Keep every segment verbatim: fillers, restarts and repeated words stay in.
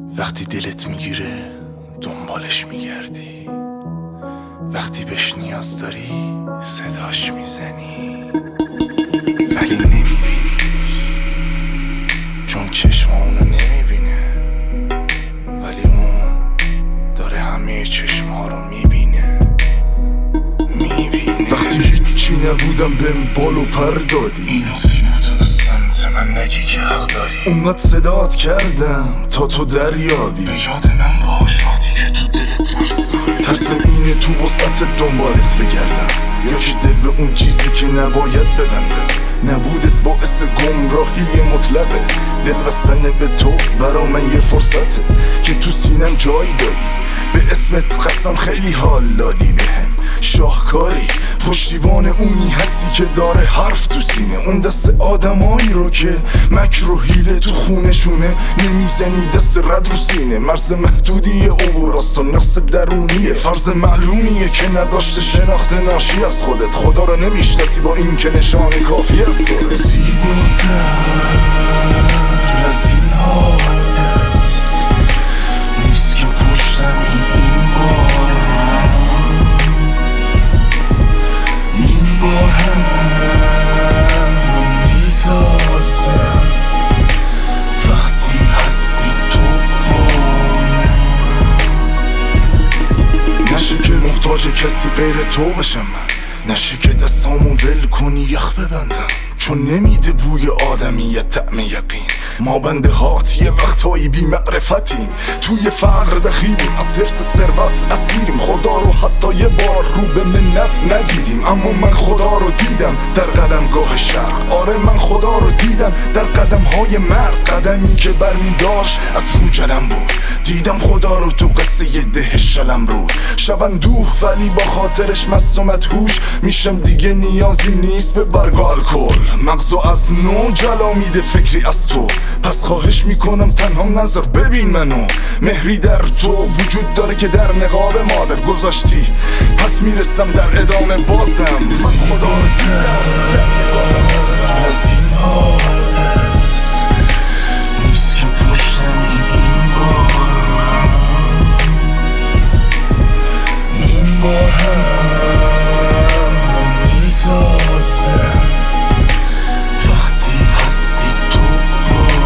وقتی دلت میگیره دنبالش میگردی، وقتی بهش نیاز داری صداش میزنی ولی نمیبینیش، چون چشم اونو نمیبینه ولی اون داره همه چشم ها رو میبینه میبینه. وقتی هیچی نبودم بهم بال و پر دادی، این لطفی بود از سمت من نگی که حق داری. اونقدر صدات کردم تا تو دریابی، به یاد من باش وقتی که تو دلت ترس داری. ترسم اینه تو وسط دنبالت بگردم، یا که دل به اون چیزی که نباید ببندم. نبودت باعث گمراهی مطلقه، دل وصله به تو برا من یه فرصته که تو سینم جای دادی. به اسمت قسم خیلی حال دادی بهم، شاهکاری پشتیبان اونی هستی که داره حرف تو سینه. اون دست آدمایی رو که مکر و حیله تو خونشونه، نمیزنی دست رد رو سینه. مرز محدودی عبور است و نقص درونیه، فرض معلومیه که نداشته شناخت ناشی از خودت. خدا رو نمیشناسی با این که نشان کافی است تو. زیباتر از این حالت نیست که پشتم این بار این بار هم میتازم وقتی هستی تو با من. نشه که محتاج کسی غیر تو بشم من، نشه که دستامو ول کنی یخ ببندم، چون نمیده بوی آدمیت طعم یقین. ما بنده هات یه وقتایی بی معرفتیم، توی فقر دخیلیم، از حرص ثروت اسیریم. خدا رو حتی یه بار رو به منت ندیدیم، اما من خدا رو دیدم در قدمگاه شرق. آره من خدا رو دیدم در قدم های مرد، قدمی که برمی داشت از رو جلم بود. دیدم خدا رو تو قصه ده شلم رود، شب اندوه ولی با خاطرش مست و مدهوش میشم. دیگه نیازی نیست به برگ و الکل، مغزو از نو جلا میده فکری از تو. پس خواهش میکنم تنها نظر ببین منو، مهری در تو وجود داره که در نقاب مادر گذاشتی. پس میرسم در ادامه بازم، من خدا رو دیدم از این حالت نیست که پشتم این بار این بار هم میتازم وقتی هستی تو با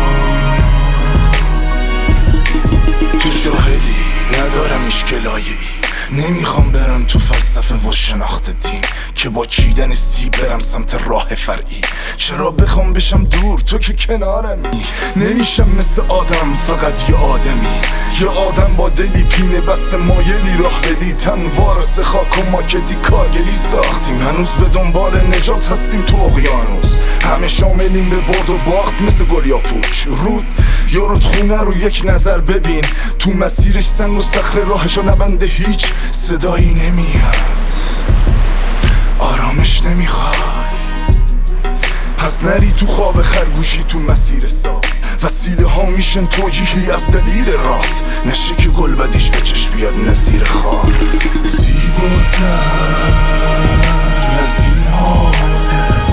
من. تو شاهدی ندارم اشکلایی، نمیخوام برم تو فلسفه و شناخت دین که با چیدن سی برم سمت راه فرعی. چرا بخوام بشم دور تو که کنارمی؟ نمیشم مثل آدم فقط یه آدمی، یه آدم با دلی پینه بس مایلی راه بدی. تن وارث خاک و ماکتی کاگلی ساختیم، هنوز به دنبال نجات هستیم تو اقیانوس. همه شاملیم به برد و باخت مثل گل یا پوچ. رود یا رودخونه رو یک نظر ببین، تو مسیرش سنگ و صخره راهشو نبنده هیچ صدایی نمیاد، آرامش نمیخوای. پس نری تو خواب خرگوشی تو مسیر صاف، وسیله ها میشن توجیهی از دلیل رات. نشه که گل بدیش به چشم بیاد نظیر خار. زیباتر از این حالت